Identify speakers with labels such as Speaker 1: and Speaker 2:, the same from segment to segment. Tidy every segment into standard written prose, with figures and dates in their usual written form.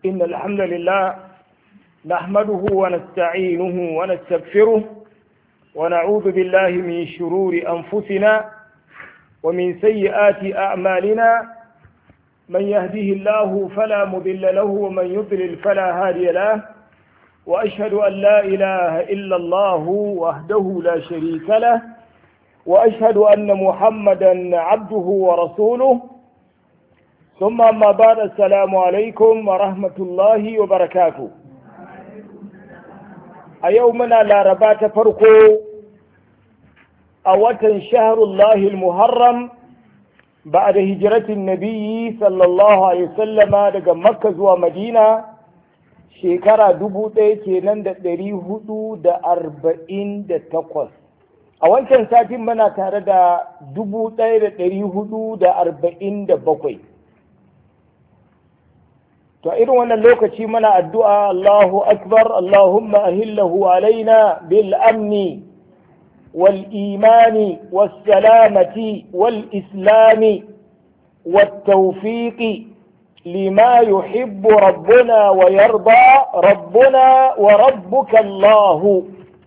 Speaker 1: إن الحمد لله نحمده ونستعينه ونستغفره ونعوذ بالله من شرور أنفسنا ومن سيئات أعمالنا من يهده الله فلا مضل له ومن يضلل فلا هادي له وأشهد أن لا إله إلا الله وحده لا شريك له وأشهد أن محمدا عبده ورسوله ثم أما بعد السلام عليكم ورحمة الله وبركاته أيومنا لا ربات فرقو أوتا شهر الله المحرم بعد هجرة النبي صلى الله عليه وسلم daga Makka zuwa Madina shekara 1448 a wancan satin muna tare da 1447 to irin wannan lokaci muna addu'a Allahu akbar Allahumma ahillahu alaina bil amni wal imani was salamati wal islami wat tawfiqi lima yuhibbu rabbuna wa yarda rabbuna wa rabbuka Allah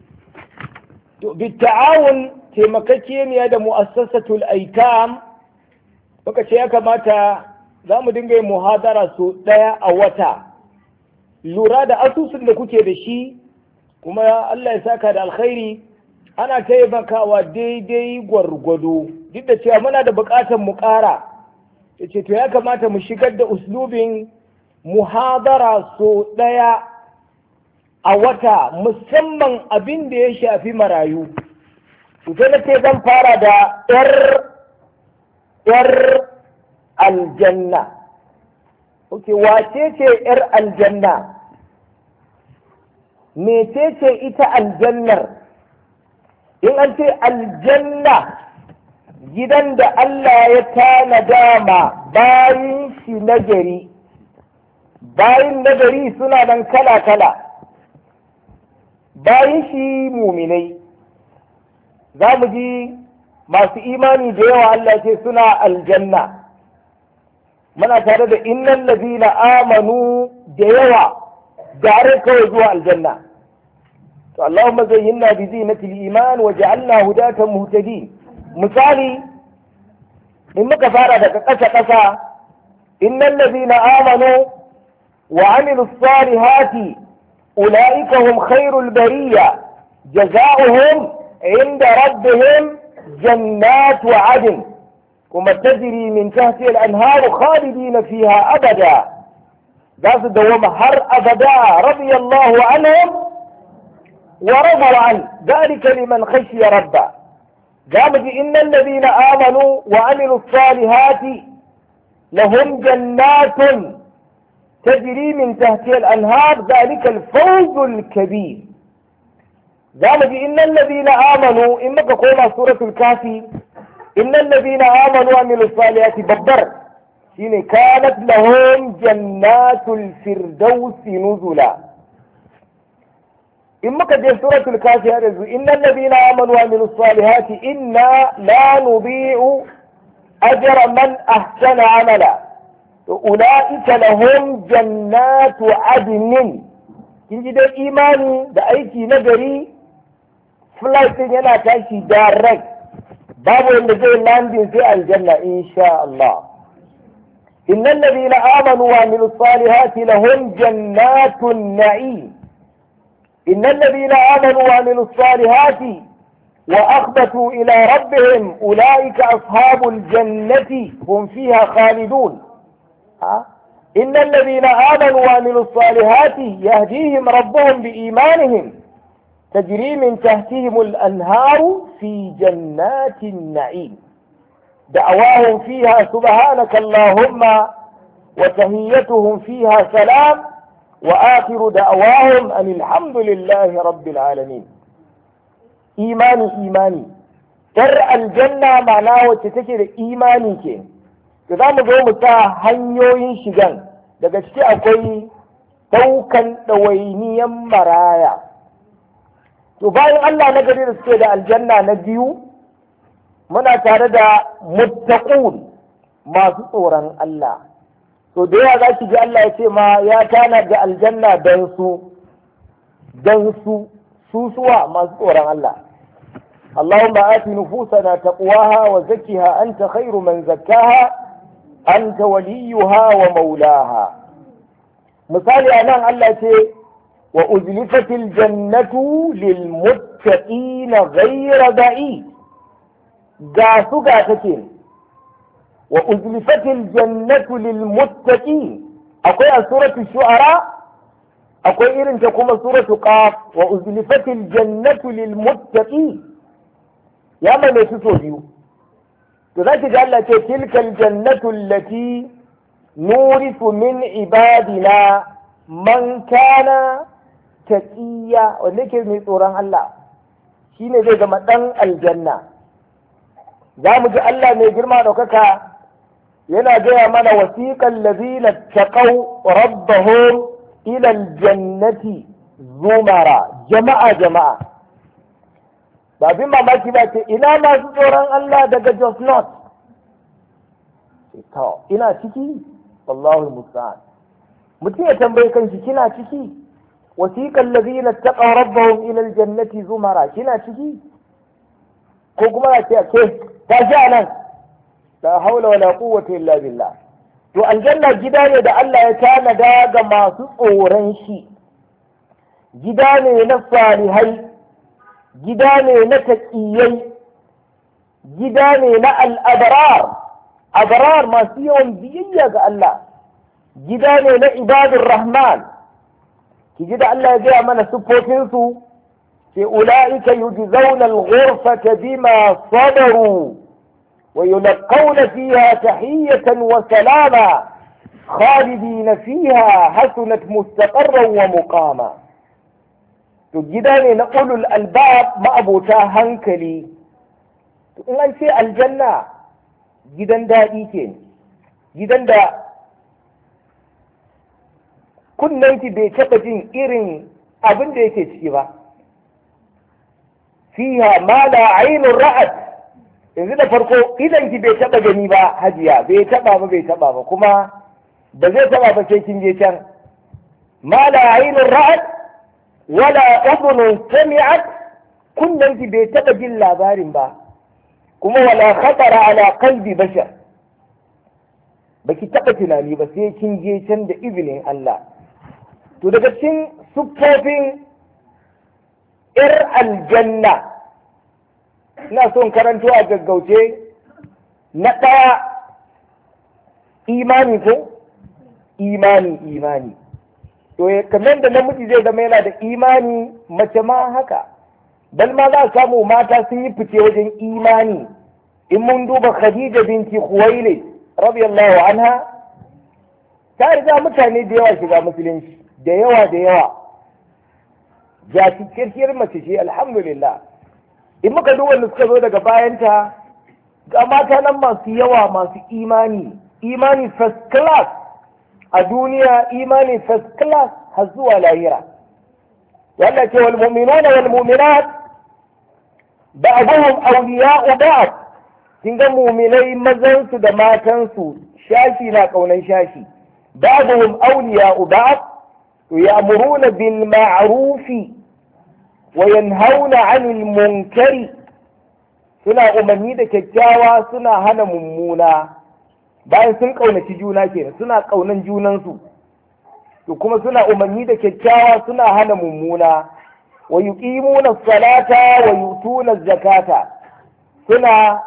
Speaker 1: بالتعاون taimakakeniya da mu'assasatul aitam muka ce ya kamata za mu dinga yin muhadara so ɗaya a wata lura da asusun da kuke da shi kuma Allah ya saka da alkhairi ana taimakawa daidai gwargwado duk da cewa muna da buƙatar mu ƙara ya ce to ya kamata mu shigar da uslubin muhadara so ɗaya a wata musamman abin da ya shafi marayu ita na ce zan fara da ‘yar aljanna. Ok, wace ce ‘yar aljanna? Mece ce ita aljannar? In an ce aljanna gidan da Allah ya tanada ma bayin shi nagari, bayin nagari suna nan kala-kala, bayin shi muminai. Za mu ji masu imani da yawa Allah ce suna aljanna. Muna tare da innan lazina amanu da yawa gare kawai zuwa aljanna. To Allahumma zayyinna bi zinatil iman wa ja'alna hudatan muhtadin. Misali in muka fara daga ƙasa innal lazina amanu wa amilus salihati ulaika hum khairul bariya jazaohum عند ربهم جنات عدن كما تجري من تحتها الأنهار خالدين فيها أبدا ذات دوام هر أبدا رضي الله عنهم ورضوا عنه ذلك لمن خشي ربه قامت إن الذين آمنوا وعملوا الصالحات لهم جنات تجري من تحتها الأنهار ذلك الفوز الكبير ذلك إن الذين آمنوا إنك قولنا سورة الكافي إن الذين آمنوا وعملوا الصالحات ببر إن كانت لهم جنات الفردوس نزلا إنك دي سورة الكافي إن الذين آمنوا وعملوا الصالحات إنا لا نضيع أجر من أحسن عملا أولئك لهم جنات عدن كنت ده إيماني ده أيكي نجري flight din yana tashi direct babu wanda zai landing sai aljanna insha Allah innal ladina amanu wa amilus salihati lahum jannatun na'im innal ladina amanu wa amilus salihati wa akhbatu ila rabbihim ulaika ashabul jannati hum fiha khalidun innal ladina amanu wa amilus salihati yahdihim rabbuhum biimanihim تجري من تحتهم الأنهار في جنات النعيم دعواهم فيها سبحانك اللهم وتهيتهم فيها سلام وآخر دعواهم أن الحمد لله رب العالمين إيماني تر الجنة معناه وتتكر إيماني كين كذا مقوم تا hanyoyin shigan daga ciki akwai daukan ɗawainiyan maraya to bayan Allah na gari da suke da aljanna na biyu muna tare da muttaqun masu tsoron Allah to da yawa za ki ji Allah ya ce ma ya tana da aljanna dan su suwa masu tsoron Allah. اللهم آت نفوسنا تقواها وزكها أنت خير من زكاها أنت وليها ومولاها. مثال أنا الله وأزلفت الجنة للمتقين غير بعيد. قاسكين وأزلفت الجنة للمتقين. أقول سورة الشعراء أقول إذن تقوم سورة قاف وأزلفت الجنة للمتقين. ya mai su so biyu to za ki ga Allah ce tilkal jannatu allati nurisu min ibadina man kana taqiya wanda yake mai tsoron Allah shine zai zama dan aljanna. za mu ji Allah mai girma daukaka yana gaya mana wasiqal ladina taqaw rabbahum ila aljannati zumara jama'a ba bin mamaki ba ce ina masu tsoron Allah daga Jos North ina ciki wallahu musta'an. mutum ya tambaye kanshi kina ciki wasiqal ladina taqaw rabbahum ila aljannati zumara kina ciki ko kuma ya ce ke ta ji nan la haula wala quwwata illa billah. to aljanna gida ne da Allah ya tanada ga masu tsoron shi, gida ne na salihai, gida ne na taƙiyai, gida ne na al'abrar masu yawan biyayya ga Allah, gida ne na ibadun rahman. ki ji da Allah ya gaya mana siffofinsu ce ula'ika yujzauna al-ghurfata bima sabaru wa yulqawna fiha tahiyatan wa salama khalidina fiha hasunat mustaqarran wa muqama. to gida ne na ulul albab ma'abota hankali. to in an ce aljanna gidan daɗi ke, gidan da kunnanki bai taɓa jin irin abin da yake ciki ba. fiha ma la ainun ra'at, yanzu da farko idanki bai taɓa gani ba hajiya, bai taɓa ba kuma ba zai taɓa ba sai kin je can. ma la ainun ra'at wala udhunun sami'at, kunnanki bai taɓa jin labarin ba kuma wala khatara ala qalbi bashar, baki taɓa tunani ba sai kin je can da izinin Allah. to daga cikin siffofin ‘yar aljanna ina son karanto a gaggauce. na ɗaya imani ko imani to kamar da namiji zai zama yana da imani, mace ma haka, bal ma za a samu mata sun yi fice wajen imani. in mun duba Khadija binti Khuwailid radiyallahu anha, ta riga mutane da yawa shiga musulunci, da yawa ga cikakkiyar mace ce alhamdulillah. in muka duba wanda suka zo daga bayanta, ga mata nan masu yawa masu imani first class a duniya, imani first class har zuwa lahira. Allah ce wal mu'minuna wal mu'minat ba'dhum awliya'u ba'd. kin ga mu'minai mazan su da matan su shashi na kaunan shashi. ba'dhum awliya'u ba'd ya'muruna bil ma'rufi wa yanhauna 'anil munkari. suna umarni da kyakkyawa suna hana mummuna. bayan sun kaunaci juna kenan, suna kaunan junansu, to kuma suna umarni da kyakkyawa suna hana mummuna. wa yuqimuna salata wa yutuna zakata, suna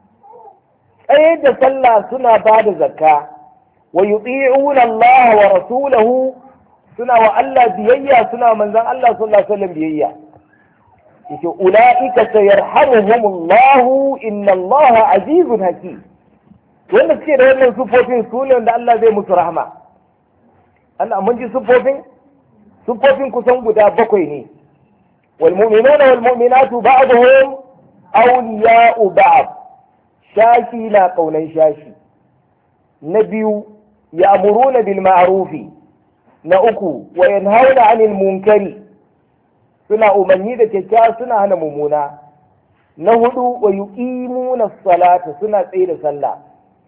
Speaker 1: tsaye da sallah suna ba da zakka. wa yuti'una Allah wa rasulahu, suna wa Allah biyayya, suna manzon Allah sallallahu alaihi wasallam biyayya. yake ula'ika sayarhamuhumullahu inna Allah azizun hakim. wanda suke da wannan sufofin su ne wanda Allah zai musu rahama. Allah mun ji sufofin kusan guda 7 ne. wal mu'minuna wal mu'minatu ba'dhum awliya'u ba'd, shashi na kaunan shashi. na 2 ya'muruna bil ma'rufi. na 3 wa yanhauna 'anil munkari, suna umarni da kyakkyawa suna hana mummuna. na 4 wa yuqimuna salata, suna tsaye da sallah.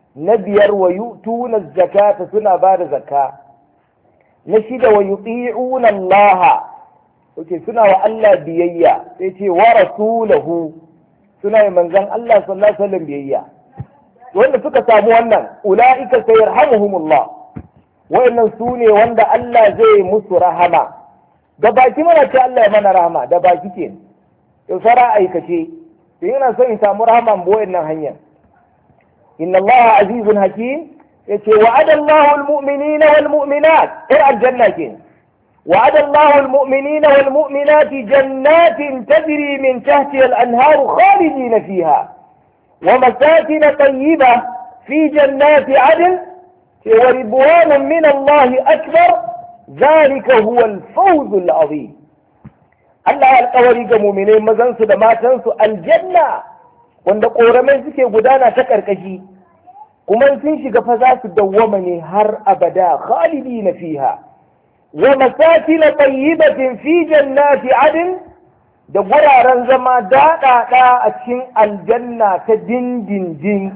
Speaker 1: na biyar wa yu'tuna zakata suna ba da zakka, na shida wa yuti'una Allah suna wa Allah biyayya, sai ce wa rasulahu suna yi manzon Allah sallallahu alaihi wasallam biyayya. Wanda suka samu wannan ula'ika sayarhamuhumullah, wayannan su ne wanda Allah zai musu rahama. Da baki mana ce Allah ya mana rahama, da baki ke yau sara aikace, in yana son in samu rahama mu wayannan hanyar. Inna Allah azizun hakim, yace wa'ada Allahu al-mu'minina wal mu'minat aljanna ke. وعد الله المؤمنين والمؤمنات جنات تجري من تحتها الأنهار خالدين فيها ومساكن طيبة في جنات عدن ورضوان من الله أكبر ذلك هو الفوز العظيم. الله القوري مؤمنين مزنسو دما تنسو الجنة وند قورمين سكي غدانا تكركشي كمان سنشي قفزات الدوامني هر أبدا خالدين فيها ومساكن طيبة في جنات عدن da guraren zama daɗaɗa a cikin aljanna ta dindindin.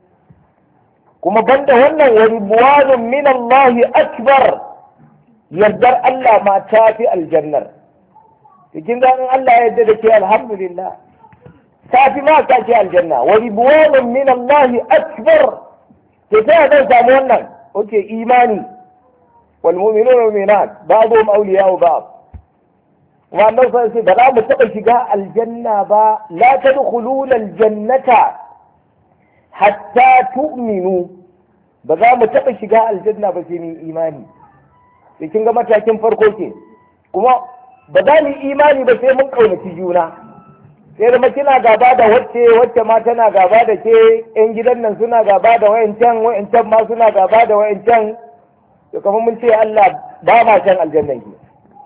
Speaker 1: Kuma banda wannan wa ridwanun min Allah akbar, yardar Allah ma ta fi aljannar. Cikin ganin Allah ya yarda da ke alhamdulillah, ta fi ma ta ke aljanna. Wa ridwanun min Allah akbar, ke ta zan samu wannan, oke imani. والمؤمنون والمؤمنات بعضهم أولياء بعض وأنه سيقول بلا متبع شقاء الجنة لا تدخلون الجنة حتى تؤمنوا بلا متبع شقاء الجنة بسيني إيماني لكن كما تأكين فرقوكي كما بداني إيماني بسي من قولة جونا sai da kina gaba da wacce ma tana gaba da ke yan gidan nan suna gaba da wayancan ma suna gaba da wayancan to kamar mun ce Allah ba ma can aljannan ki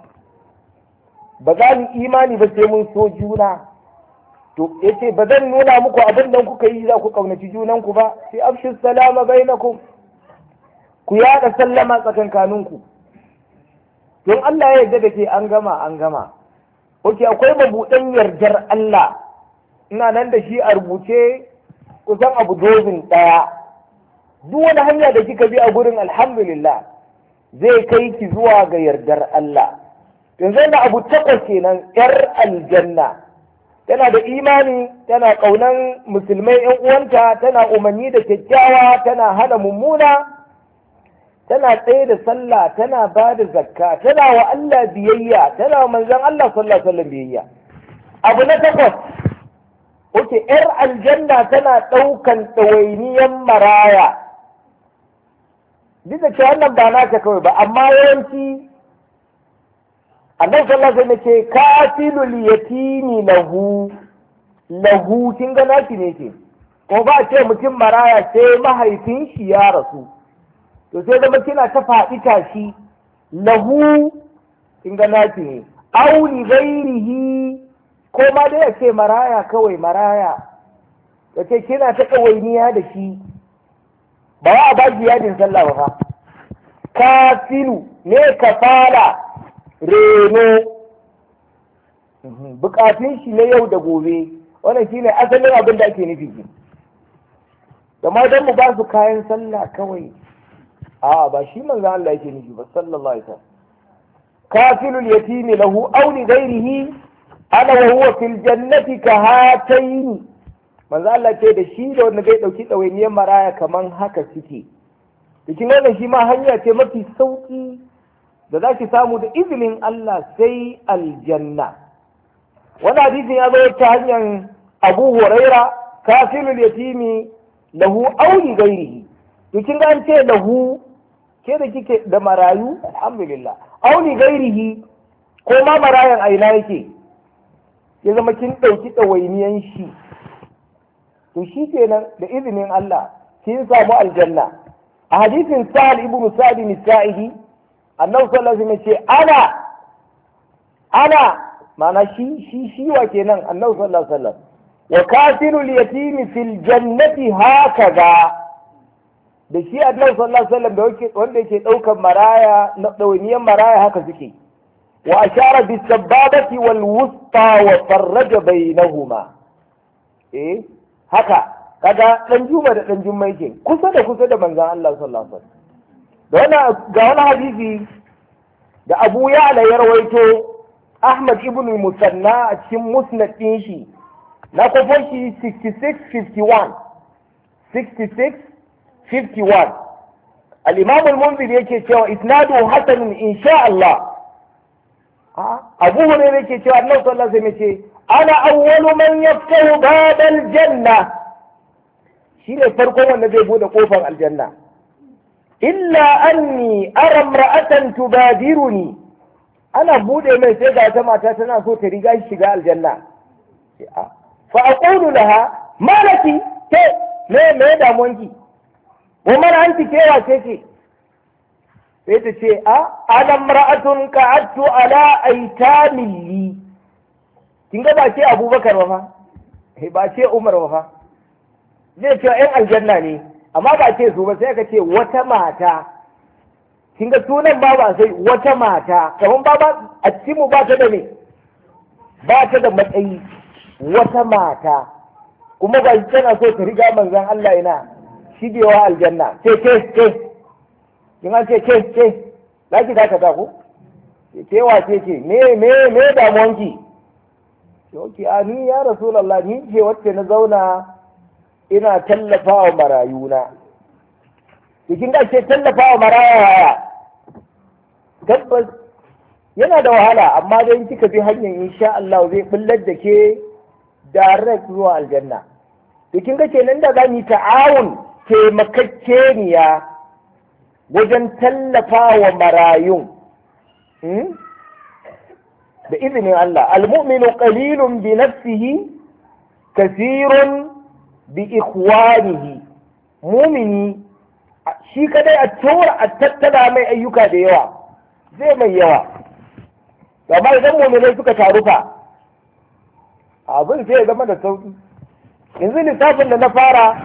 Speaker 1: ba za mu imani ba sai mun so juna. To yace ba zan nuna muku abin da kuka yi za ku kaunaci junanku ba, sai afshu salama bainakum, ku yada sallama tsakankaninku. Don Allah ya yarda da ke an gama. Oke akwai mabuɗan yardar Allah ina nan da shi a rubuce kusan abu dozin ɗaya. Duk wani hanya da kika bi a gurin alhamdulillah zai kai ki zuwa ga yardar Allah. Yanzu da abu takwas kenan yar aljanna, tana da imani, tana ƙaunan musulmai ‘yan uwanta, tana umarni da kyakkyawa, tana hana mummuna, tana tsaye da sallah, tana ba da zakka, tana wa Allah biyayya, tana wa manzon Allah sallallahu alaihi wasallam biyayya. Abu na takwas, oke ‘yar aljanna tana ɗaukan ɗawainiyan maraya. Duk da cewa wannan ba naka kawai ba, amma yawanci annabi sallallahu alaihi wasallam ce kafilul yatimi lahu kin ga naki ne ke, ko ba ce mutum maraya sai mahaifin shi ya rasu, to sai zama kina ta faɗi tashi lahu kin ga naki ne, aw li ghairihi ko ma dai a ce maraya kawai maraya, yace kina ta kawainiya da shi ba a ba ki yadin sallah ba fa. Kafilu ne kafala reno bukatun shi na yau da gobe, wannan shine asalin abin da ake nufi. Amma dan mu ba su kayan sallah kawai, a ba shi manzo Allah yake nufi ba sallallahu alaihi wasallam. Kafilul yatimi lahu aw li ghairihi ana wa huwa fil jannati ka hatayn. Manzo Allah ce da shi da wanda zai dauki ɗawainiyar maraya kaman haka suke. Cikin wannan shi ma hanya ce mafi sauki da za ki samu da izinin Allah sai aljanna. Wani hadisin ya zo ta hanyar Abu Huraira, kafilul yatimi lahu aw li ghairihi. To kin ga an ce lahu, ke da kike da marayu alhamdulillah, aw li ghairihi ko ma marayan a ina yake, ya zama kin dauki ɗawainiyan shi, to shi kenan da izinin Allah kin samu aljanna. A hadisin Sa'ad ibn Sa'd al-Sa'idi annabi sallallahu alaihi wasallam ce ana mana shi wa kenan annabi sallallahu alaihi wasallam wa kafilul yatimi fil jannati hakaza. Da shi annabi sallallahu alaihi wasallam da wanda yake daukan maraya na dauniyan maraya haka suke. Wa ashara bis sababati wal wusta wa farraja bainahuma. Haka kaga dan juma da dan jummai ke kusa da manzon Allah sallallahu alaihi wasallam da wannan ga wani hadisi da Abu Ya'la ya rawaito Ahmad ibn Musanna a cikin musnad din shi na kofar shi 6651 al-Imam al-Munziri yake cewa isnadu hasanun insha Allah. Abu Hurairah yake cewa Annabi sallallahu alaihi wasallam yace ana awwalu man yaftahu babal janna, shi ne farkon wanda zai bude kofar aljanna. Illa anni ara imra'atan tubadiruni, ana bude mai sai ga ta mata tana so ta riga shi shiga aljanna. Fa aqulu laha malaki ke me damuwanki, wa man anti ke wace ce? sai ta ce ana imra'atun qa'adtu ala aitamin li. kin ga ba ce Abubakar ba fa, ba ce Umar ba fa, zai ce ƴan aljanna ne amma ba ce su ba, sai ka ce wata mata. kin ga sunan ba sai wata mata, kamar ba a cikin mu ba ta da me, ba ta da matsayi, wata mata kuma ba tana so ta riga manzon Allah ina shigewa aljanna. ce kin an ce za ki dakata ku ke wace ce me damuwanki? Oke, ni ya Rasulallah, ni ce wacce na zauna ina tallafa wa marayuna. Cikin da ce tallafa wa maraya tabbas yana da wahala, amma dai kika bi hanyar insha Allah zai bullar da ke direct zuwa aljanna. Cikin ga kenan da za mu yi ta'awun taimakakeniya wajen tallafa wa marayun. da izinin Allah. Al-mu'minu qalilun bi nafsihi kathirun bi ikhwanihi. Mumini shi kadai a tura a tattala mai ayyuka da yawa, zai mai yawa. Amma idan muminai suka taru fa abin sai ya zama da sauki. Yanzu lissafin da na fara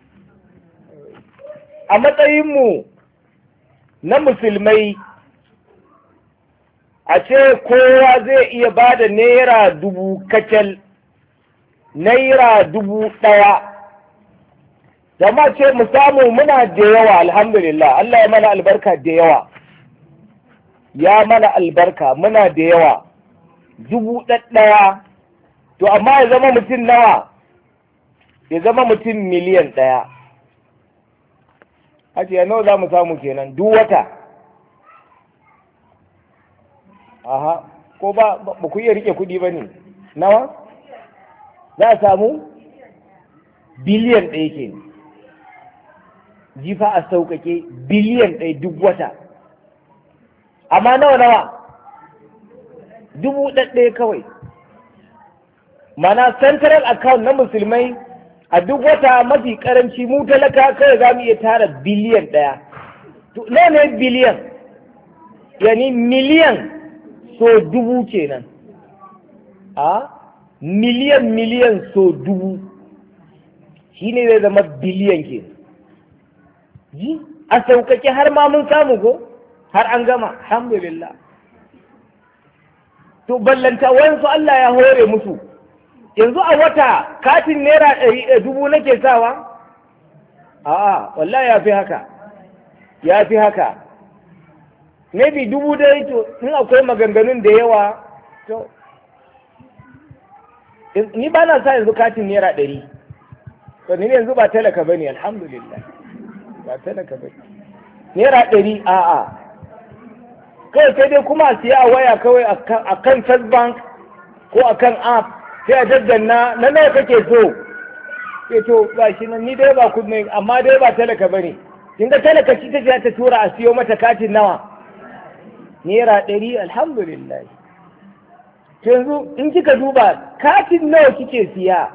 Speaker 1: a matsayinmu na musulmai, a ce kowa zai iya ba da naira 1000 kacal, naira 1000. Jama ce mu samu muna da yawa, alhamdulillah, Allah ya mana albarka da yawa, ya mana albarka muna da yawa, 1000. To amma ya zama mutum nawa? Ya zama mutum miliyan 1. Hajiya nawa za mu samu kenan duk wata? Aha, ko ba ku iya rike kuɗi ba ne? Nawa? Za a samu biliyan 1 ke. Jifa a sauƙaƙe biliyan 1 duk wata. Amma nawa? 1000 kawai. Mana central account na musulmai a duk wata mafi karanci mu talaka kawai za mu iya tara biliyan 1. Nawa ne biliyan? Yani miliyan so 1000 kenan. Miliyan so 1000 shi ne zai zama biliyan ke. Ji a sauƙaƙe har ma mun samu ko har an gama, alhamdulillah. To ballanta wayansu Allah ya hore musu, yanzu a wata katin naira 1000 nake sawa? Wallahi ya fi haka. Maybe 1000 dai, to in akwai maganganun da yawa, to ni ba na sa yanzu katin naira 100. To ni yanzu ba talaka bane, alhamdulillah, ba talaka bane. Naira 100 kawai sai dai kuma siya a waya kawai a kan First Bank ko a kan app, sai a daddanna na nawa kake so. Ke to ba shi nan, ni dai ba kudi, amma dai ba talaka bane. Kin ga talaka shi ta tura a siyo mata katin nawa? Naira 100, alhamdulillah. Yanzu in kika duba katin nawa kike siya?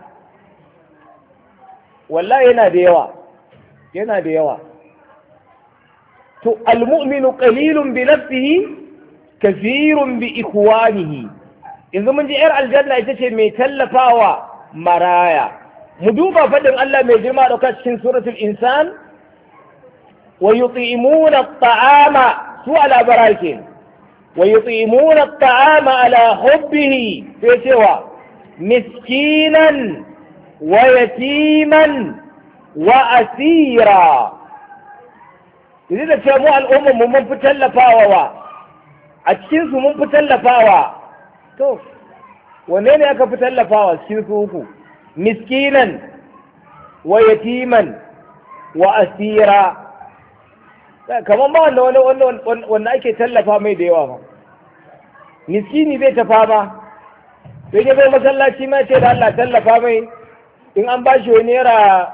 Speaker 1: Wallahi yana da yawa. To al-mu'minu qalilun bi nafsihi kathirun bi ikhwanihi. Yanzu mun ji yar aljanna ita ce mai tallafawa maraya. Mu duba fadin Allah mai girma dauka cikin suratul insan, wa yut'imuna at-ta'ama su ala barakin, wa yut'imuna at-ta'ama ala hubbihi, sai cewa miskinan wa yatiman wa asira. Yanzu da ce mu al'ummar mu mun fi tallafawa wa a cikin su mun fi tallafawa, to wanne ne aka fi tallafawa cikin su uku? Miskinan wa yatiman wa asira. Kamar ba wanda ake tallafa mai da yawa ba. Miskini zai ta fama, sai ya bai masallaci ma ce da Allah tallafa mai, in an ba shi naira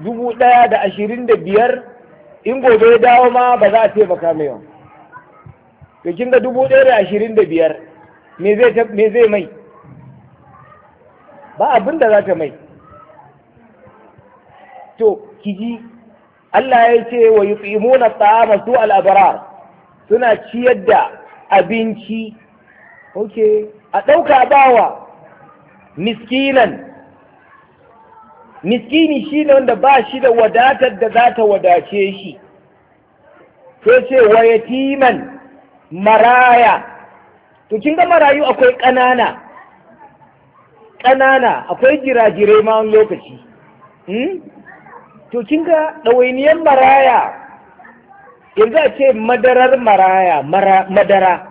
Speaker 1: 1,025, in gobe ya dawo ma ba za a taimaka mai yawa. To kin ga 1,025 me zai mai? Ba abin da za ta mai. To kiji Allah ya ce wa yut'imuna at'ama su al-abrar, suna ciyar da abinci. Okay, a ɗauka bawa miskinan. Miskini shi ne wanda ba shi da wadatar da za ta wadace shi. Sai ce wa yatiman, maraya. To kin ga marayu akwai ƙanana, akwai jirajirai ma wani lokaci. To kin ga ɗawainiyar maraya, yanzu a ce madarar maraya, madara.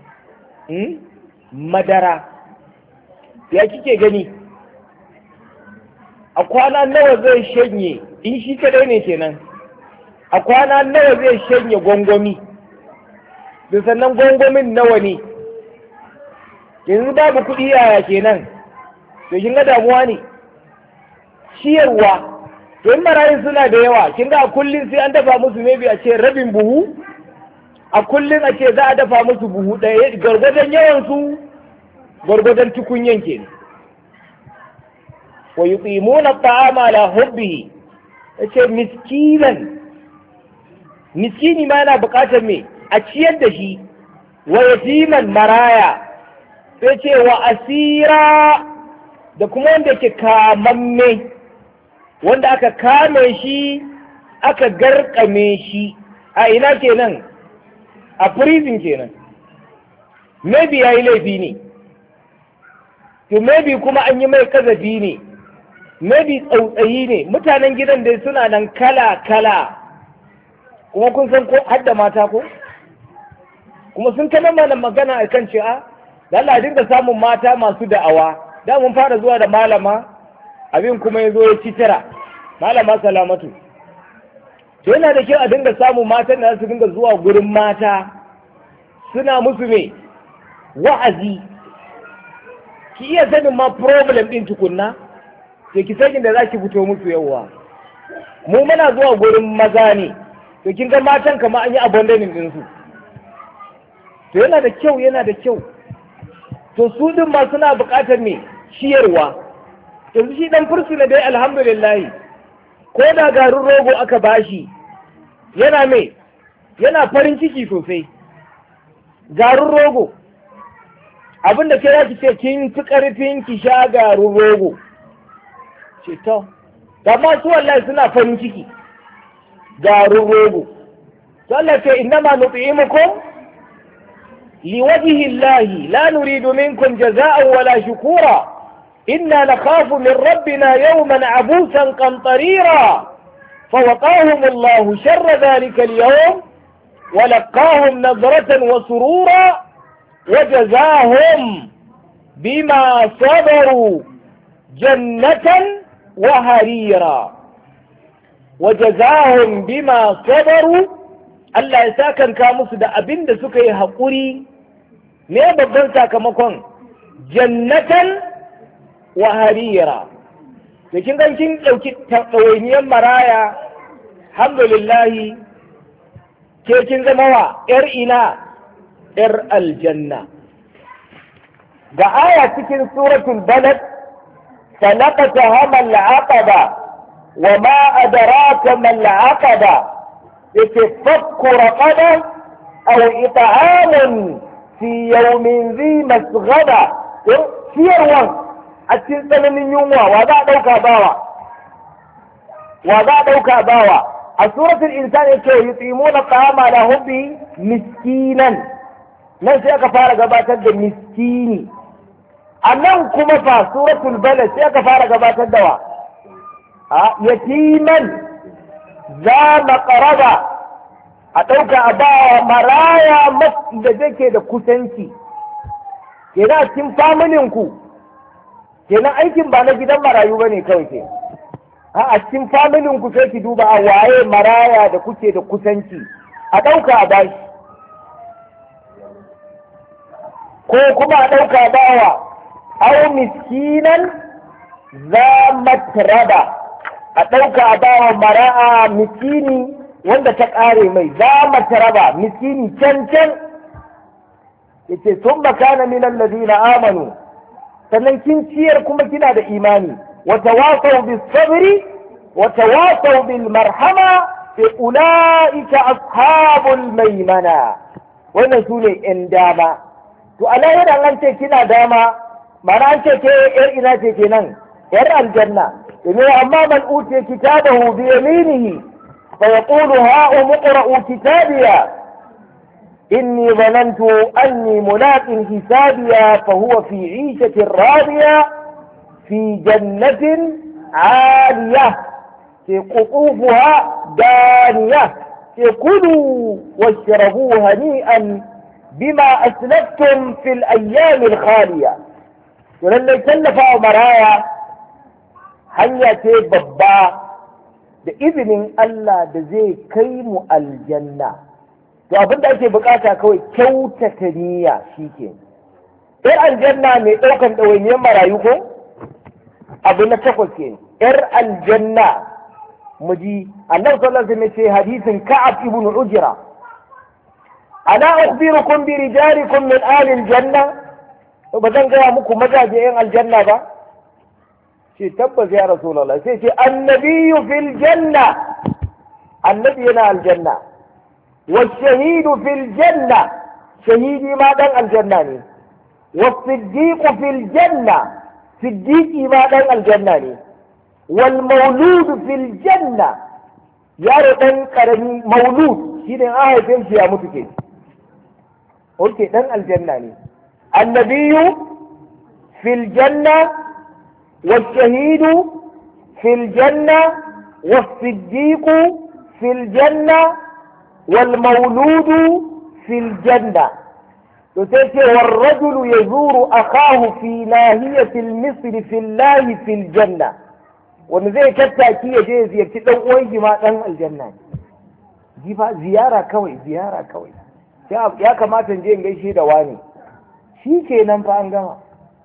Speaker 1: Madara. Ya kike gani? A kwana nawa zai shanye, in shi kadai ne kenan, a kwana nawa zai shanye gwangwami, da sannan gwangwamin nawa ne? Yanzu babu kuɗi yaya kenan, to kin ga damuwa ne. Ciyarwa, to in marayin suna da yawa, kin ga a kullum sai an dafa musu maybe a ce rabin buhu, a kullum a ce za a dafa musu buhu ɗaya, gwargwadon yawansu gwargwadon tukunyan kenan. Wa yuqimuna at'ama ala hubbihi, yace miskinan. Miskini ma yana buƙatar me? A ciyar da shi. Wa yatiman, maraya. Sai ce wa asira, da kuma wanda ke kamamme, wanda aka kame shi aka garkame shi. A ina kenan? A prison kenan. Maybe ya yi laifi ne, to maybe kuma an yi mai kazafi ne, maybe tsautsayi ne. Mutanen gidan dai suna nan kala-kala, kuma kun san ko hadda mata ko? Kuma sun ta mana magana a kan cewa da Allah dinga samun mata masu da'awa. Da mun fara zuwa da malama, abin kuma ya zo ya ci tara, malama Salamatu. To yana da kyau a dinga samun matan da su dinga zuwa gurin mata, suna musu me? Wa'azi. Ki iya sanin ma problem din tukunna, to ki sanin da za ki fito musu yawa. Mu muna zuwa gurin maza ne, to kin ga matan kamar an yi abandoning ɗinsu. To yana da kyau. To su din ma suna buƙatar me? Ciyarwa. Yanzu shi dan fursuna dai alhamdulillah, ko da garin rogo aka bashi, yana me? Yana farin ciki sosai. Garin rogo, abinda ke za ki ce kin fi ƙarfin ki sha garin rogo. Ce to, amma su wallahi suna farin ciki. Garin rogo. To Allah ce innama nut'imukum liwajhi Allahi la nuridu minkum jaza'an wala shukura. إنا نخاف من ربنا يوما عبوسا قمطريرا فوقاهم الله شر ذلك اليوم ولقاهم نظرة وسرورا وجزاهم بما صبروا جنة وهريرا. وجزاهم بما صبروا، Allah ya sakanka musu da abin da suka yi haƙuri. Me babban sakamakon? Jannatan wa harira. Da kin gan kin ɗauki ɗawainiyar maraya, alhamdulillahi, ke kin zama wa ‘yar ina? ‘Yar aljanna. Ga aya cikin suratul balad, falaqata hamal aqaba wa ma adraka mal aqaba, yace fakku raqaba aw it'amun fi yawmin dhi masghaba. Ciyarwan a cikin tsananin yunwa wa za a ɗauka bawa? A suratul insan yake yutimuna ta'ama ala hubbi miskinan, nan sai aka fara gabatar da miskini. A nan kuma fa suratul balad sai aka fara gabatar da wa? a yatiman za maqraba a ɗauka a bawa maraya da take da kusanci kenan a cikin familinku kenan aikin ba na gidan marayu ba ne kawai ke a cikin familinku sai ki duba a waye maraya da kuke da kusanci a ɗauka a bashi ko kuma a ɗauka a bawa au miskinan za matraba a ɗauka a bawa mara'a miskini wanda ta ƙare mai za matraba miskini can yace sun makana min alladhina amanu sannan kin ciyar kuma kina da imani wa tawasaw bis sabri wa tawasaw bil marhama fa ulaika ashabul maimana wannan sune in dama to Allah yana an ce kina dama mana an ce ke yar ina ce kenan yar aljanna domin amma man utiya kitabahu bi yaminihi fa yaqulu ha umqra'u kitabiya إني ظننت أني ملاق حسابيا فهو في عيشة راضية في جنة عالية في قطوفها دانية كلوا واشربوا هنيئا بما أسلفتم في الأيام الخالية ولن يكلف مرايا هيا بابا بإذن الله دزي كيم الجنة to abin da ake bukata kawai kyautata niyya shike yar aljanna mai ɗaukan ɗawainiyar marayu ko abu na takwas ke yar aljanna muji annabi sallallahu alaihi wasallam ce hadisin ka'ab ibn ujra ala ukhbirukum bi rijalikum min ahli aljanna to bazan gaya muku mazaje yan aljanna ba ce tabbas ya rasulullah sai ce annabiyyu fil janna annabi yana aljanna والشهيد في الجنة شهيدي ما دان الجنة والصديق في الجنة صديقي ما دان الجنة والمولود في الجنة يا دان كرمي مولود شيء آه تمشي يا متكي اوكي دان الجنة النبي في الجنة والشهيد في الجنة والصديق في الجنة والمولود في الجنة والرجل يزور أخاه في ناهية المصر في الله في الجنة ونزي كتاكي يجيز يكتلو ويجي ما تنم الجنة جيفا زيارة كوي زيارة كوي يا كما تنجين جيشي دواني shi kenan fa an gama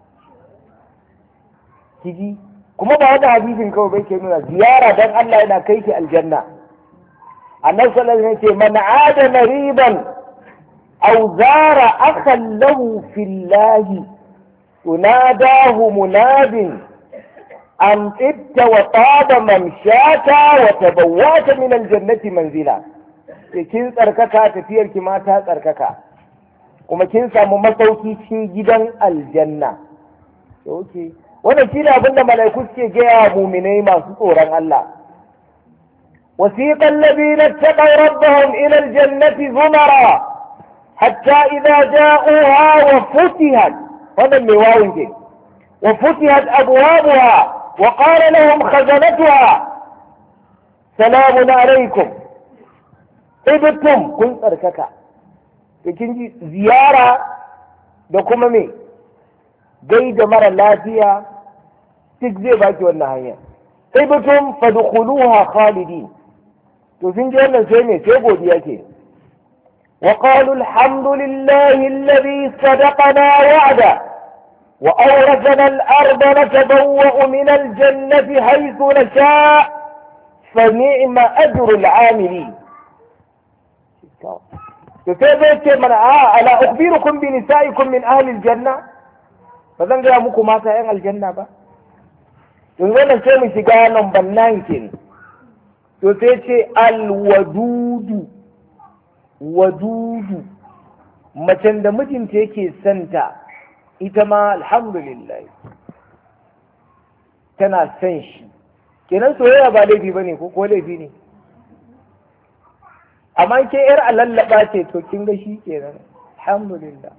Speaker 1: kiji kuma ba wanda hadisin kawai bai ke nuna ziyara dan Allah yana kai ki aljanna annabi sallallahu alaihi wasallam ce man aada mariban aw zara akhan lahu fillahi tunadahu munadin an tibta wa taba mamshaka wa tabawwata min aljannati manzila kin tsarkaka tafiyar ki ma ta tsarkaka kuma kin samu masauki cikin gidan aljanna okay wannan shine abin da malaiku suke gaya mu'minai masu tsoron Allah wasiqa alladhina taqaw rabbahum ila aljannati zumara hatta idha ja'uha wa futihat wannan mai wawun ke wa futihat abwabuha wa qala lahum khazanatuha salamun alaykum ibtum kun tsarkaka kin ji ziyara da kuma me gaida mara lafiya duk zai baki wannan hanya ibtum fadkhuluha khalidin to sun ji wannan sai ne sai godiya ke wa qalu alhamdulillahi alladhi sadaqana wa'ada wa awrathana al-ardha natabawwa'u min al-jannati haythu nasha' fa ni'ma ajru al-'amilin to sai zai ce mana ala ukhbirukum bi nisa'ikum min ahli aljanna ba zan gaya muku mata yan aljanna ba yanzu wannan sai mu shiga number 9 kenan to sai ce alwadudu wadudu macen da mijinta yake santa ita ma alhamdulillah tana son shi kenan soyayya ba laifi bane ko laifi ne amma ke yar alallaba ce to kin ga shi kenan alhamdulillah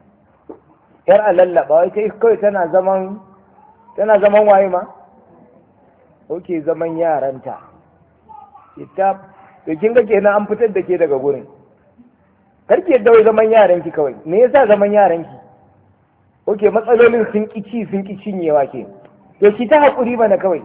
Speaker 1: yar alallaba wai kai kawai tana zaman waye ma oke zaman yaranta ita to kin ga kenan an fitar da ke daga gurin karki yadda wai zaman yaranki kawai me yasa zaman yaranki oke matsalolin sun ki sun ki cinyewa ke to ki ta hakuri mana kawai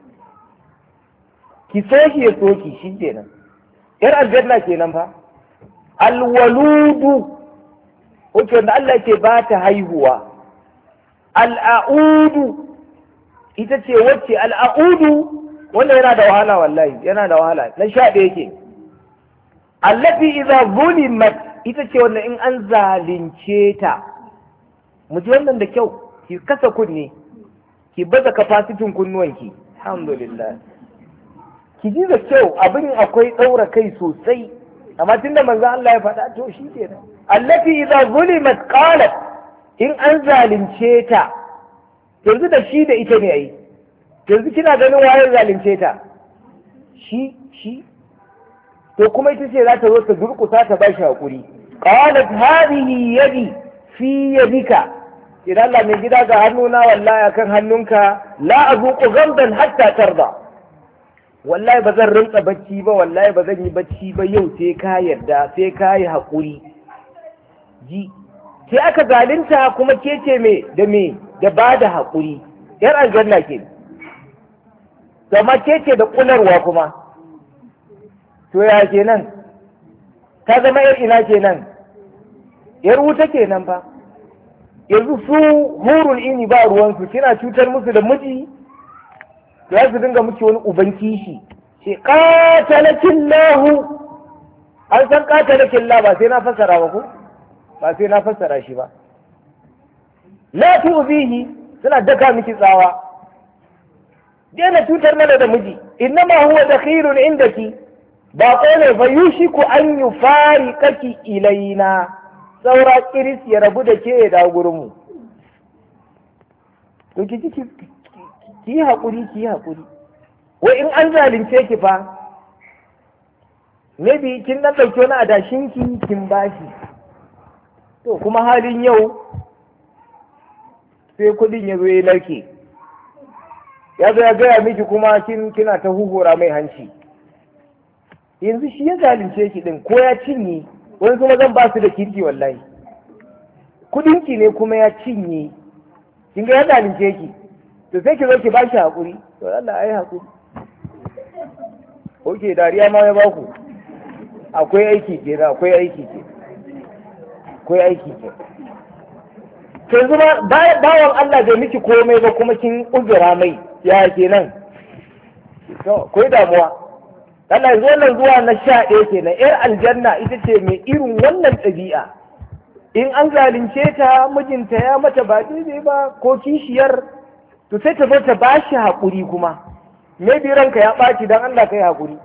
Speaker 1: ki so shi ya so ki shi kenan yar aljanna kenan fa alwaludu oke wanda Allah ke ba ta haihuwa al'audu ita ce wacce al'audu wanda yana da wahala wallahi yana da wahala na sha ɗaya yake allafi idza zulimat ita ce wanda in an zalunce ta mu ji wannan da kyau ki kasa kunne ki baza kafasitin kunnuwanki alhamdulillah ki ji da kyau abin akwai ɗaura kai sosai amma tunda manzo Allah ya faɗa to shi kenan allafi idza zulimat qalat in an zalunce ta yanzu da shi da ita ne ai yanzu kina ganin waye zalunce ta shi to kuma ita ce za ta zo ta durƙusa ta bashi hakuri qalat hadhihi yadi fi yadika idan Allah mai gida ga hannuna wallahi akan hannunka la azuqu ghamdan hatta tarda wallahi ba zan rinka bacci ba wallahi ba zan yi bacci ba yau sai ka yarda sai ka yi hakuri ji sai aka zalunta kuma ke ce me da ba da haƙuri yar aljanna ke amma ke ce da ƙularwa kuma to ya kenan ta zama yar ina kenan yar wuta kenan fa yanzu su hurul ini ba ruwansu kina cutar musu da miji za su dinga miki wani uban kishi ce qatalakin lahu an san qatalakin la ba sai na fassara ba ko ba sai na fassara shi ba la tu'zihi suna daka miki tsawa daina cutar mana da miji innama huwa dakhilun indaki ba ne fa yushiku an yufariqaki ilaina saura kiris ya rabu da ke ya dawo gurin mu to ki hakuri wai in an zalunce ki fa maybe kin dan dauke wani adashin kin bashi to kuma halin yau sai kudin ya zo ya narke ya zo ya gaya miki kuma kina ta huhura mai hanci yanzu shi ya zalunce ki din ko ya cinye wani kuma zan ba su da kirki wallahi kudinki ne kuma ya cinye kin ga ya zalunce ki to sai ki zo ki bashi hakuri to Allah ai hakuri oke dariya ma ya baku akwai aiki ke yanzu ma bawan Allah bai miki komai ba kuma kin uzura mai ya kenan to koyi damuwa Allah yanzu wannan zuwa na 11 kenan yar aljanna ita ce mai irin wannan ɗabi'a in an zalunce ta mijinta ya mata ba daidai ba ko kishiyar to sai ta zo ta bashi haƙuri kuma maybe ranka ya ɓaci don Allah kai haƙuri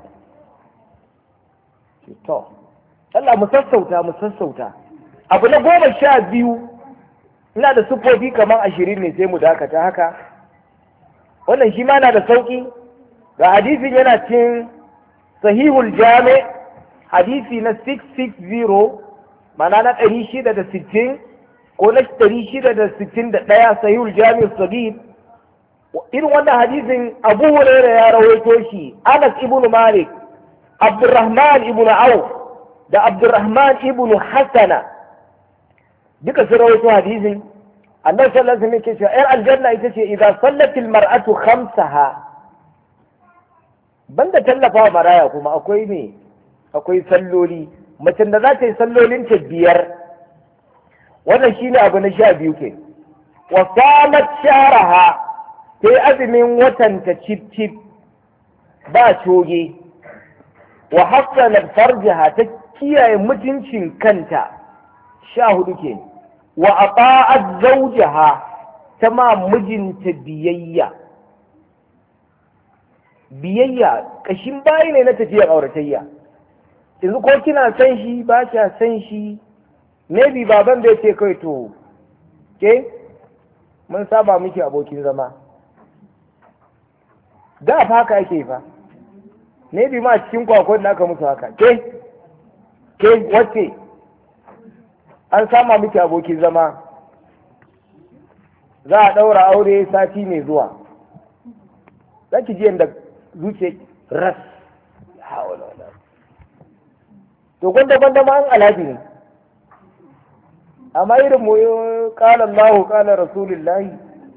Speaker 1: to Allah mu sassauta abu na 12 ina da sufofi kamar 20 ne sai mu dakata haka wannan shi ma na da sauki ga hadisin yana cikin sahihul jami hadisi na 660 mana na 660 ko na 661 sahihul jami sagir irin wannan hadisin Abu Hurairah ya rawaito shi Anas ibn Malik Abdurrahman ibn Auf da Abdurrahman ibn Hasana duka sun rawaito hadisin annabi sallallahu alaihi wasallam yake cewa yar aljanna ita ce idza sallatil mar'atu khamsaha banda tallafa maraya kuma akwai salloli macen da za ta yi sallolin ta 5 wannan shine abu na 12 ke wa samat sharaha sai azumin watan ta cip ba coge wa hassanat farjaha ta kiyaye mutuncin kanta 14 ke wa ata'at zawjaha ta ma mijinta biyayya kashin bayi ne na tafiyar auratayya yanzu ko kina san shi ba kya san shi maybe baban da yake kai to ke mun saba miki abokin zama da fa haka yake fa maybe ma cikin kwakwan da aka musu haka ke wacce an sama miki abokin zama za a ɗaura aure sati mai zuwa za ki ji yadda zuciya ras hawala wala to gwanda ma an alhaji ne amma irin mu qala Allah qala Rasulullahi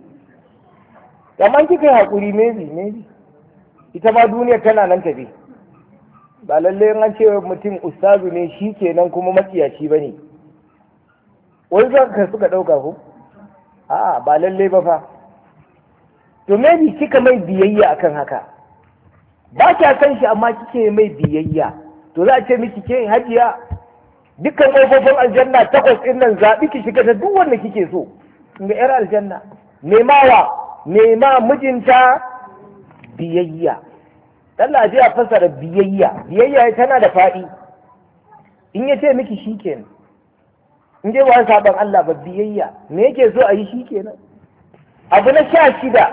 Speaker 1: amma kika yi hakuri maybe ita ma duniya tana nan tafi ba lalle an ce mutum ustazu ne shi kenan kuma matsiyaci bane wai za ka suka dauka ko a'a ba lalle ba fa to maybe kika mai biyayya akan haka ba kya san shi amma kike mai biyayya to za a ce miki ke hajiya dukkan ƙofofin aljanna 8 ɗin nan zaɓi ki shiga ta duk wanda kike so ga yar aljanna nema mijinta biyayya Allah ji a fasara biyayya tana da faɗi in ya ce miki shikenan in dai ba saban Allah ba biyayya me yake so a yi shikenan abu na 16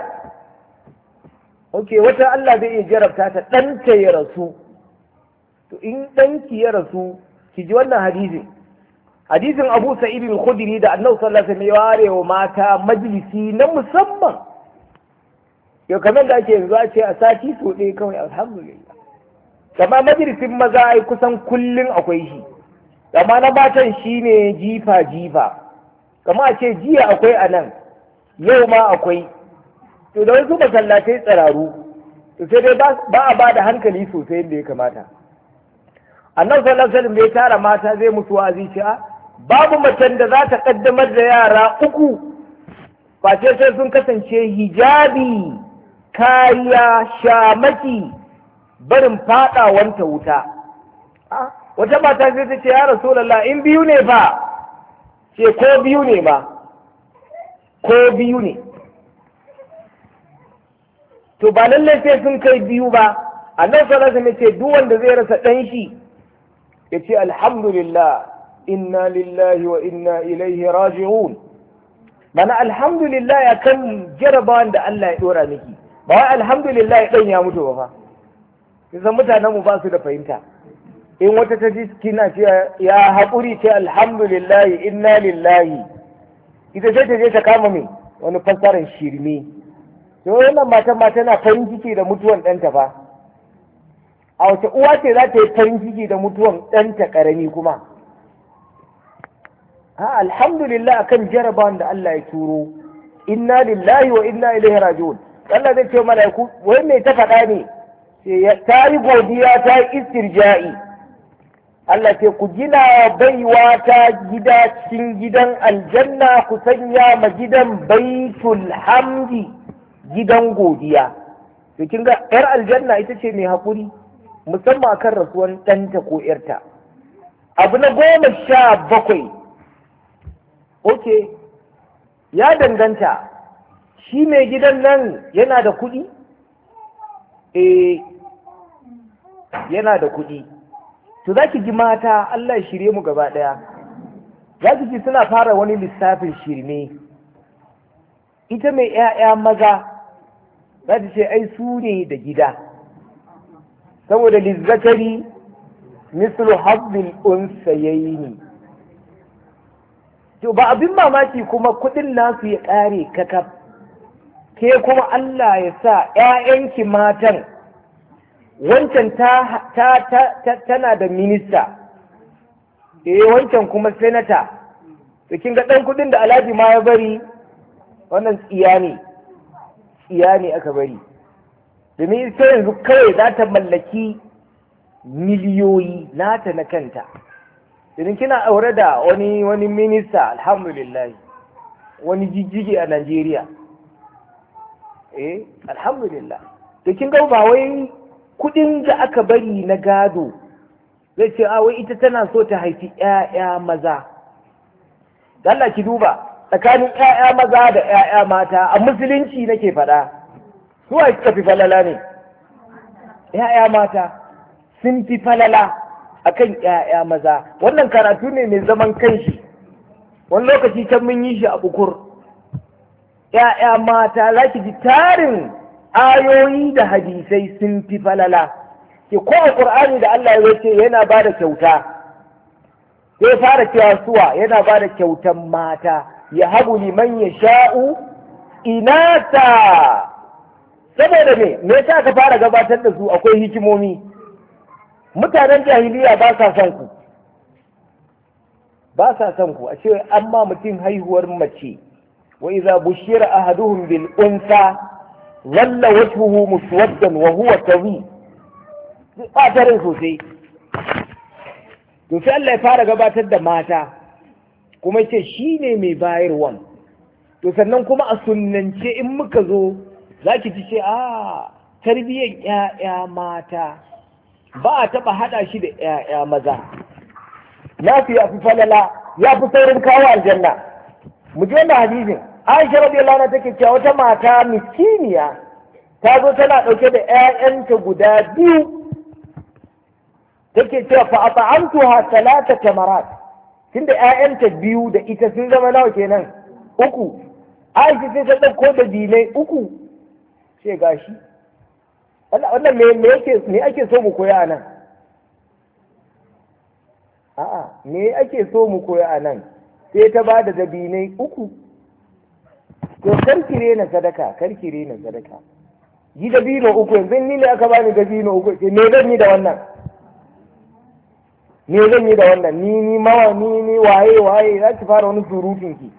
Speaker 1: wata Allah zai iya jarabta ta ɗanta ya rasu to in ɗanki ya rasu ki ji wannan hadisin Abu Sa'id al-Khudri da Annabi sallallahu alaihi wasallam ya ware wa mata majalisi na musamman yau kamar da ake yanzu a ce a sati so ɗaya kawai alhamdulillah kama majalisin maza ai kusan kullun akwai shi kama na matan shine jifa kama a ce jiya akwai a nan yau ma akwai to da wasu masallatai tsiraru to sai dai ba a ba da hankali sosai yadda ya kamata Annabi sallallahu alaihi wasallam ya tara mata zai musu wa'azi cewa babu macen da za ta kaddamar da yara 3 face sai sun kasance hijabi kariya shamaki barin fadawanta wuta wata mata sai ta ce ya Rasulullah in biyu ne fa ce ko biyu ne ma ko biyu ne to ba lallai sai sun kai biyu ba Annabi sallallahu alaihi wasallam ya ce duk wanda zai rasa dan shi ya ce alhamdulillah inna lillahi wa inna ilaihi raji'un mana alhamdulillah ya kan jarabawan da Allah ya dora miki ba wai alhamdulillah dan ya mutu ba fa kisan mutanen mu ba su da fahimta in wata ta ji kina ce ya haƙuri ce alhamdulillah inna lillahi ita sai ta je ta kama mai wani fassarar shirme to wannan matan ma tana farin ciki da mutuwan ɗanta fa a wace uwa ce za ta yi farin ciki da mutuwan ɗanta ƙarami kuma alhamdulillah akan jarabawan da Allah ya turo inna lillahi wa inna ilaihi raji'un Allah zai ce malaiku wai me ta faɗa ne ta yi godiya ta yi istirja'i Allah ce ku gina baiwa ta gida cikin gidan aljanna ku sanya ma gidan baitul hamdi gidan godiya to kin ga yar aljanna ita ce mai haƙuri musamman akan rasuwan ɗanta ko ‘yarta. Abu na 17, ya danganta, shi mai gidan nan yana da kuɗi? Yana da kuɗi. To za ki ji mata, Allah ya shirye mu gaba ɗaya, za ki ji suna fara wani lissafin shirme. Ita mai ‘ya'ya maza, za ta ce, ai su ne da gida. saboda lizzakari mislu hazzil unsayaini to ba abin mamaki kuma kudin nasu ya kare kakaf ke kuma Allah ya sa ƴaƴanki matan wancan tana da minista wancan kuma senata to kin ga dan kudin da Alhaji ma ya bari wannan tsiya ne aka bari domin ita yanzu kawai za ta mallaki miliyoyi nata na kanta idan kina aure da wani minista alhamdulillah wani jijjigi a Najeriya alhamdulillah da kin ga ba wai kudin da aka bari na gado zai ce wai ita tana so ta haifi ƴaƴa maza Allah ki duba tsakanin ƴaƴa maza da ƴaƴa mata a musulunci nake faɗa suwa suka fi falala ne ‘ya'ya mata sun fi falala akan ‘ya'ya maza wannan karatu ne mai zaman kanshi wani lokaci can mun yi shi a bukur ‘ya'ya mata za ki ji tarin ayoyi da hadisai sun fi falala ke ko a ƙur'ani da Allah ya ce yana ba da kyauta sai fara cewa suwa yana ba da kyautan mata ya habu liman ya sha'u inata saboda me yasa aka fara gabatar da su? Akwai hikimomi. Mutanen jahiliya ba sa son ku, ba sa son ku. A ce amma mutum haihuwar mace, wa idza bushira ahaduhum bil unsa walla wajhuhu muswaddan wa huwa tawi, ba ta rai sosai. To sai Allah ya fara gabatar da mata, kuma ce shi ne mai bayarwan. To sannan kuma a sunnance in muka zo za ki ci ce a tarbiyyar 'ya'ya mata ba a taɓa haɗa shi da 'ya'ya maza. Na fi yafi falala, ya fi saurin kawo aljanna. Mu je da hadisin Aisha radiyallahu anha take cewa wata mata miskiniya ta zo tana ɗauke da 'ya'yanta guda biyu, take cewa fa at'amtuha talata tamarat, tunda 'ya'yanta biyu da ita sun zama nawa kenan? Uku. Aisha sai ta ɗauko da dinai uku, sai gashi wannan me ake so mu koya nan? A'a, me ake so mu koya a nan? Sai ta ba da dabinai uku. To karkire na sadaka, karkire na sadaka. Yi dabino uku, yanzu ni ne aka bani dabino uku, me zan yi da wannan? Me zan yi da wannan? Ni mawa ni waye za ki fara wani surutun ki.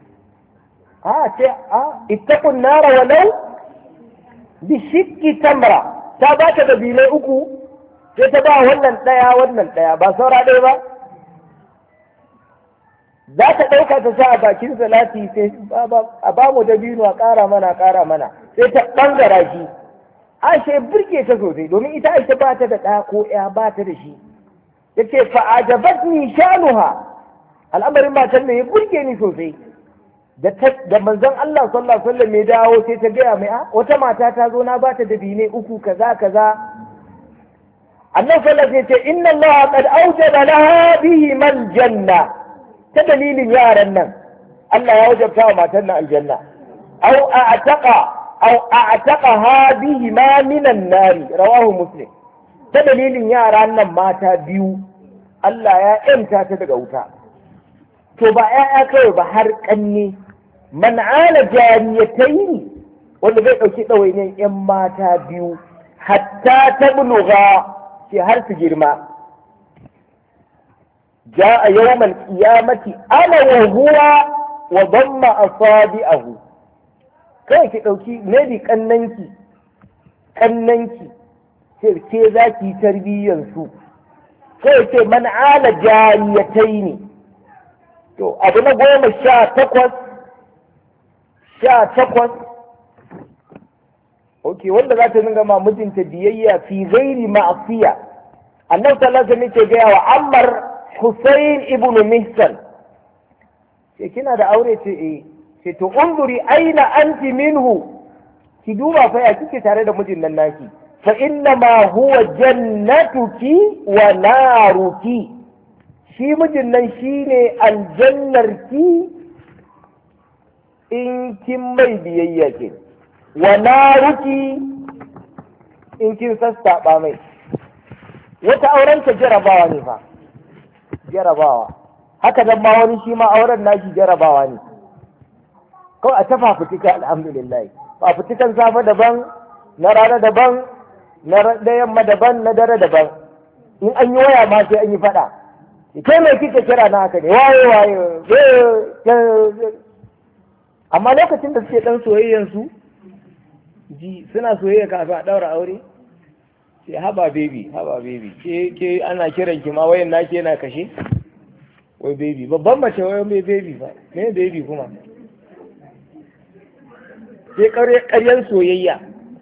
Speaker 1: Ittaqun nara walau bi shikki tamra. Ta ba ta dabinai uku, sai ta ba wannan ɗaya, ba saura ɗaya ba. Za ta ɗauka ta sa a bakin salati, sai a ba mu dabino a ƙara mana, sai ta ɓangara shi. Aisha burge ta sosai, domin ita Aisha ba ta da ɗa ko ya ba ta da shi. Ya ce fa'ajabatni shanuha, al'amarin matan ne ya burge ni sosai. Da manzon Allah sallallahu alaihi wasallam ya dawo sai ta gaya mai wata mata ta zo na ba ta dabine uku kaza. Annabi sallallahu alaihi wasallam ya ce inna Allah qad awjaba laha bihi man janna. Ta dalilin yaran nan Allah ya wajabta wa matan nan aljanna. Aw a'taqaha bihi ma minan nari, rawahu Muslim. Ta dalilin yaran nan mata biyu Allah ya yanta ta daga wuta. To ba ƴaƴa kawai ba, har ƙanne. Man ala jariyatayn, wanda zai ɗauki ɗawainiyar ƴan mata biyu hatta ta buluga, sai har su girma. جاء يوم القيامة أنا وهو وضم أصابعه. kai ki ɗauki maybe ƙannanki sai za ki tarbiyyansu. kai ce man ala jariyatai ne. To abu na 18 ok, wanda za ta dinga ma mijinta biyayya fi ghairi ma'asiya. Annabi sallallahu alaihi wasallam ce gaya wa Ammar Hussein ibn Mihsan, ce kina da aure? ce to unzuri aina anti minhu, ki duba fa ya kike tare da mijin nan naki, fa inna ma huwa jannatuki wa naruki, shi mijin nan shine aljannarki in kin mai biyayya ke, wa naruki in kin sassaɓa mai. Wata auren ta jarabawa ne fa, jarabawa. Haka dan ma wani shi ma auren nashi jarabawa ne. Kawai a ta fafutuka, alhamdulillah. Fafutukan safe daban, na rana daban, na yamma daban, na dare daban. In an yi waya ma sai an yi faɗa. Kai mai kike kira na haka ne, waye. Amma lokacin da suke ɗan soyayyansu, suna soyayya kafin a ɗaura aure, sai haba baby, ke ana kiran ki ma wayan naki yana kashe. Wai baby, babban mace wai mai baby ba, me baby kuma? Sai ƙaryan soyayya.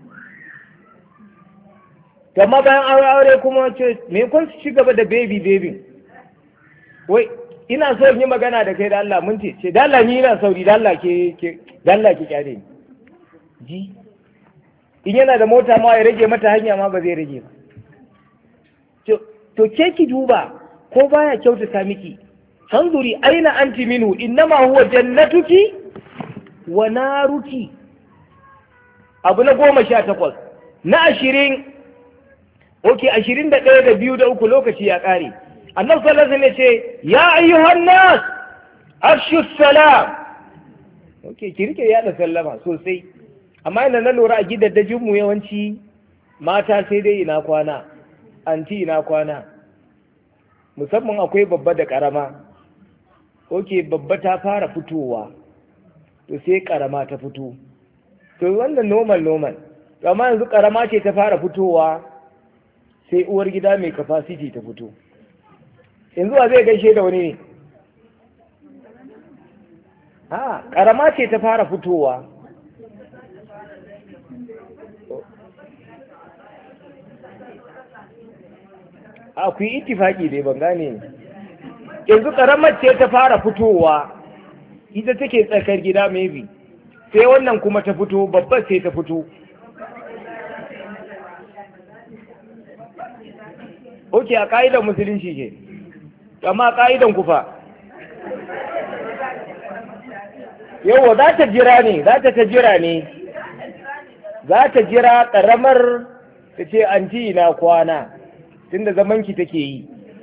Speaker 1: Amma bayan aure kuma ce me kun ci gaba da baby. Wai ina so yi magana da kai da Allah mun ce da Allah ni ina sauri, da Allah ke kyale ni. Ji in yana da mota ma ya rage mata hanya ma ba zai rage ba. To ke ki duba ko baya kyautata miki, hanzuri aina anti minhu innama huwa jannatuki wa naruki. Abu na 18. Na 20, ok 21 da 2 da 3 lokaci ya ƙare. Annabi sallallahu alaihi wasallam ce ya ayyuhan nas afshu salam. Ok, ki rike yada sallama sosai. amma ina na lura a gidaddajin mu yawanci mata sai dai ina kwana, anti ina kwana, musamman akwai babba da ƙarama. Oke, babba ta fara fitowa to sai ƙarama ta fito, to wannan normal. Amma yanzu ƙarama ce ta fara fitowa sai uwar gida mai capacity ta fito. Yanzu wa zai gaishe da wani ne? Ƙarama ce ta fara fitowa. Ku yi ittifaki dai, ban gane. Yanzu ƙaramar ce ta fara fitowa, ita take tsakar gida maybe, sai wannan kuma ta fito, babbar sai ta fito. Ok, a ƙa'idan musulunci ke, amma ƙa'idan kufa. Yawwa za ta jira ne, za ta jira ƙaramar ta ce anti ina kwana, tunda zamanki take yi.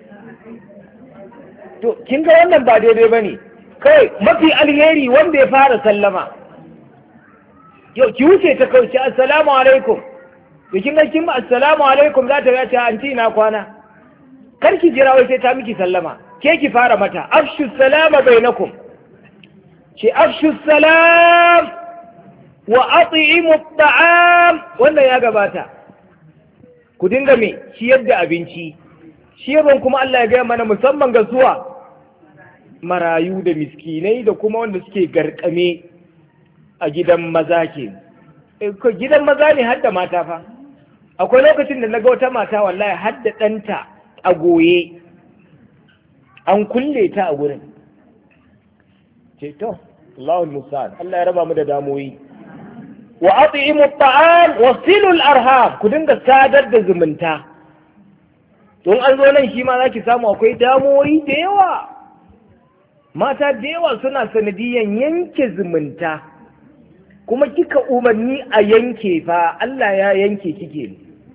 Speaker 1: To, kin ga wannan ba daidai ba ne, kai mafi alheri wanda ya fara sallama. Yau, ki wuce ta kauce, assalamu alaikum. Da kin ga kin ma assalamu alaikum za ta ga ta anti ina kwana. Kar ki jira wai sai ta miki sallama, ke ki fara mata, afshu salama bainakum. Ce afshu salam wa at'imu at'am, wannan ya gabata. Ku dinga me ciyar da abinci, ciyarwan kuma Allah ya gaya mana musamman ga zuwa marayu da miskinai da kuma wanda suke garkame a gidan maza ke. Gidan maza ne har da mata fa. Akwai lokacin da na ga wata mata wallahi har da ɗanta a goye, an kulle ta a gurin. Ce to, Allahul Musa'ad, Allah ya raba mu da damoyi. Wa at'imu at'am wa silul arham, ku dinga sadar da zumunta. Don an zo nan shi ma zaki samu akwai damoyi da yawa. Mata da yawa suna sanadiyan yanke zumunta. Kuma kika umarni a yanke fa, Allah ya yanke kike.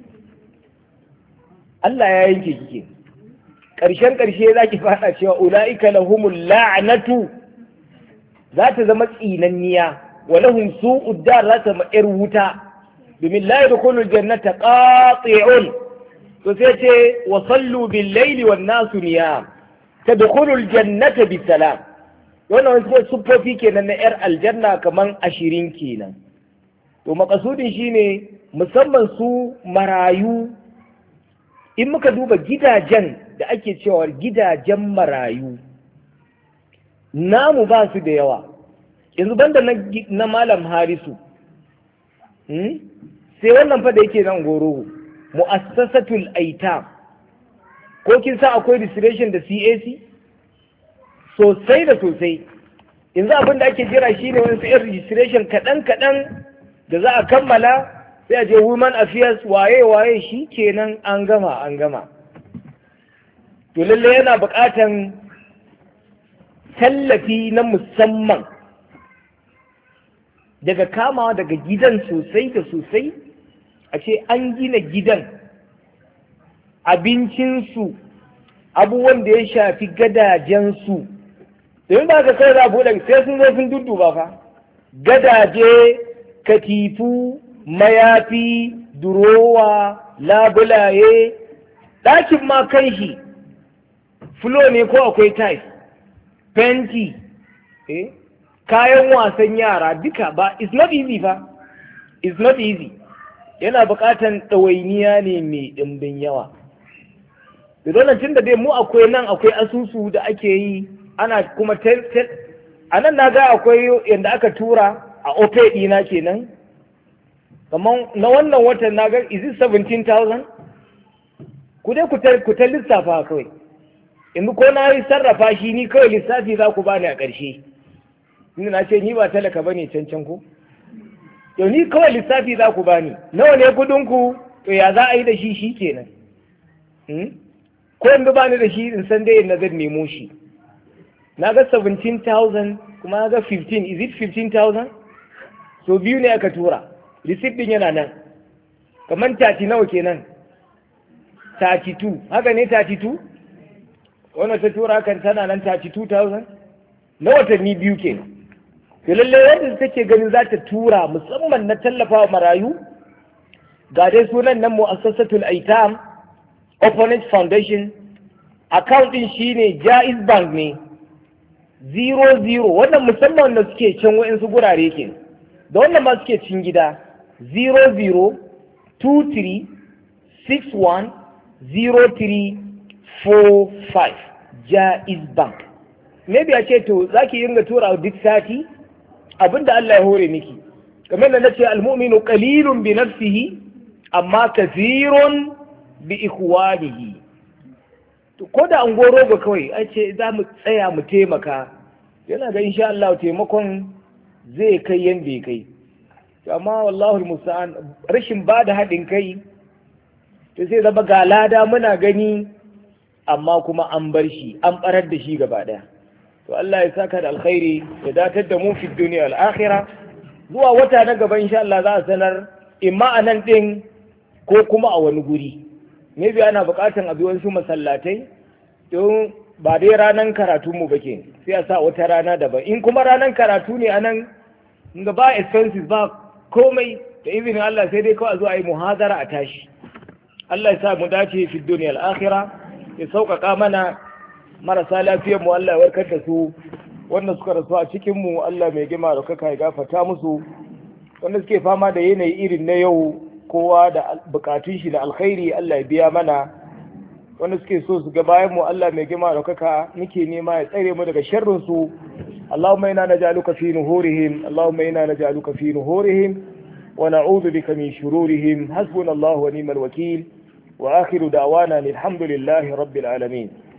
Speaker 1: Allah ya yanke kike. Ƙarshe zaki fada cewa ula'ika lahumul la'natu, za ta zama tsinanniya. ولهم سوء الدار لا تمئر وتا بمن لا يدخل الجنة قاطع تسيتي وصلوا بالليل والناس نيام تدخل الجنة بسلام وانا وانسوا سبو في كينا نئر الجنة كمان 20 كينا ومقصود شيني musamman su marayu in muka duba gidajen da ake cewa gidajen marayu namu ba su da yawa. Yanzu banda na malam Harisu sai wannan fa da yake nan goro mu'assasatul aitam, ko kin sa akwai registration da CAC sosai da sosai. Yanzu abin da ake jira shine wani sai registration kaɗan da za a kammala sai a je women affairs waye shi kenan an gama. To lalle yana buƙatan tallafi na musamman daga kamawa daga gidan sosai da sosai, a ce an gina gidan, abincinsu, abubuwan da ya shafi gadajensu. Domin ba ka kai buɗe sai sun zo sun dudduba fa. Gadaje, katifu, mayafi, durowa, labulaye, ɗakin ma kan shi, fulo ne ko akwai tiles, fenti, kayan wasan yara duka ba, it's not easy fa, it's not easy. Yana buƙatan ɗawainiya ne mai ɗimbin yawa. Da dole tun da dai mu akwai nan akwai asusu da ake yi, ana kuma a nan na ga akwai yadda aka tura a ope ɗina kenan. Kamar na wannan watan na ga is it 17,000? Ku dai ku ta lissafa kawai. Yanzu ko na yi sarrafa shi ni kawai lissafi za ku bani a ƙarshe. Inda na ce ni ba talaka bane can ko? Yau ni kawai lissafi za ku bani. Nawa ne kudinku? To ya za a yi da shi kenan. Ko yanzu bani da shi in san dai na zan nemo shi. Na ga 17,000 kuma na ga 15. Is it 15,000? So biyu ne aka tura. Receipt din yana nan. Kamar 30 nawa kenan? 32. Haka ne 32? Wannan ta tura kan tana nan 32,000? Na watanni biyu kenan. to lalle wanda take ganin za ta tura musamman na tallafawa marayu ga dai sunan nan mu'assasatul aitam Orphanage Foundation, account din shine Jaiz Bank ne 00 wannan musamman wanda suke can wa'insu gurare ke da wannan ma suke cin gida 0023610345 Jaiz Bank. Maybe a ce to za ki ringa tura duk sati abinda Allah ya hore miki, kamar da nace almu'minu qalilun bi nafsihi amma kathirun bi ikhwanihi. To ko da an goro ga kawai ai ce za mu tsaya mu taimaka, yana ga insha Allah taimakon zai kai yanda ya kai. Amma wallahi musta'an rashin bada haɗin kai to sai zama ga lada muna gani amma kuma an bar shi an barar da shi gaba daya. To Allah ya saka da alkhairi ya datar da mu fi duniya al-akhirah. Zuwa wata na gaba insha Allah za a sanar imma a nan din ko kuma a wani guri. Maybe ana buƙatar a bi wasu masallatai don ba dai ranar karatu mu bake sai a sa wata rana daban. In kuma ranar karatu ne anan ga ba expenses ba komai da izinin Allah sai dai kawai a zo a yi muhadara a tashi. Allah ya sa mu dace fi duniya al-akhirah, ya sauƙaƙa mana marasa lafiyar mu Allah ya warkar da su, wanda suka rasu a cikin mu Allah mai gima da kaka ya gafarta musu, wanda suke fama da yanayi irin na yau kowa da bukatun shi da alkhairi Allah ya biya mana, wanda suke so su ga bayan mu Allah mai gima da kaka muke nema ya tsare mu daga sharrin su. Allahumma inna naj'aluka fi nuhurihim, Allahumma inna naj'aluka fi nuhurihim wa na'udhu bika min shururihim. Hasbunallahu wa ni'mal wakeel. وآخر دعوانا الحمد لله رب العالمين.